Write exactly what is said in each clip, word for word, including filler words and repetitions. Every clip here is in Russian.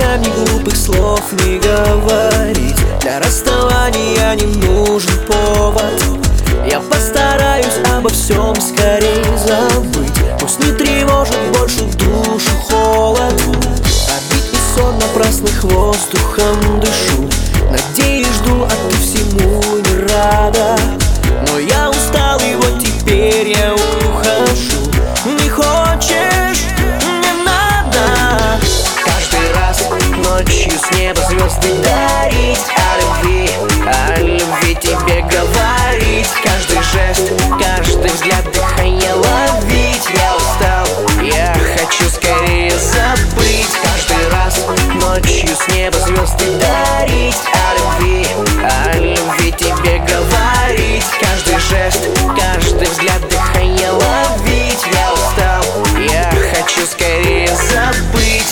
Обещай мне глупых слов не говорить. Для расставания не нужен повод. Я постараюсь обо всем скорее забыть. Пусть не тревожит больше душу холод. Обид и сон напрасных воздухом дышу. Надеюсь, жду, а ты всему не рада. Но я устал, и вот теперь я ухожу. Не хочешь? Не надо. Каждый раз ночью с неба звезды дарить. О любви, о любви тебе говорить. Каждый жест, каждый взгляд, дыхание ловить. Я устал, я хочу скорее забыть. Каждый раз ночью с неба звезды дарить. О любви, о любви тебе говорить. Каждый жест, каждый взгляд, дыхание ловить. Я устал, я хочу скорее забыть.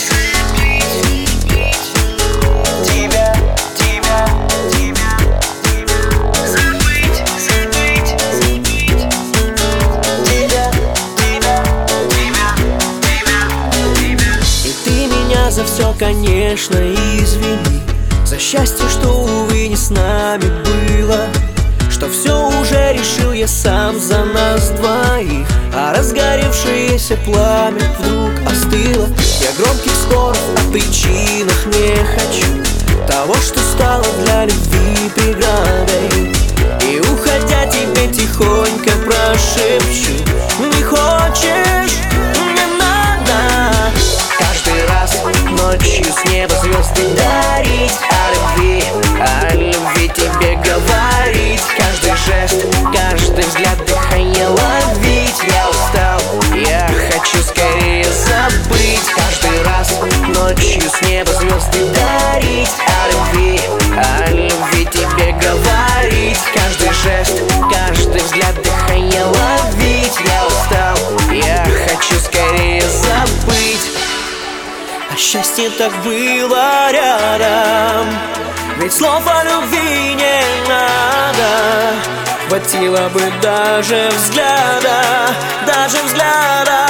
Тебя, тебя, тебя, тебя. Забыть, забыть, забыть. Тебя, тебя, тебя, тебя, тебя. И ты меня за все, конечно, извини. За счастье, что, увы, не с нами было. Что все уже решил я сам за нас двоих. А разгоревшееся пламя вдруг остыло. Я громких споров о причинах не хочу. Того, что стало для любви преградой. И уходя тебе тихонько прошепчу: не хочешь? Не надо. Каждый раз ночью с неба звезды дарить. О любви, о любви тебе говорить. Каждый жест, каждый взгляд, дыхание ловить. Я устал, я хочу скорее забыть. Каждый раз ночью с неба звезды дарить. О любви, о любви тебе говорить. Каждый жест, каждый взгляд, дыхание ловить. Я устал, я хочу скорее забыть. А счастье так было рядом. Ведь слов о любви не надо. Хватило бы даже взгляда, даже взгляда.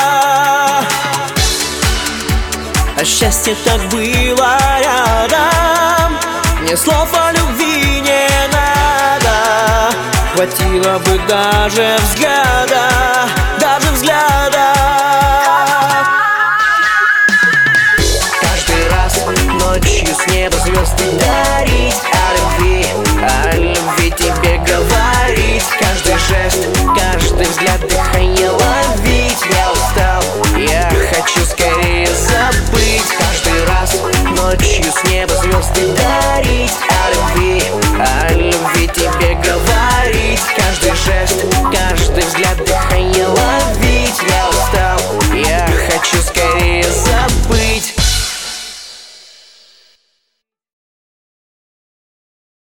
А счастье так было рядом. Мне слов о любви не надо. Хватило бы даже взгляда,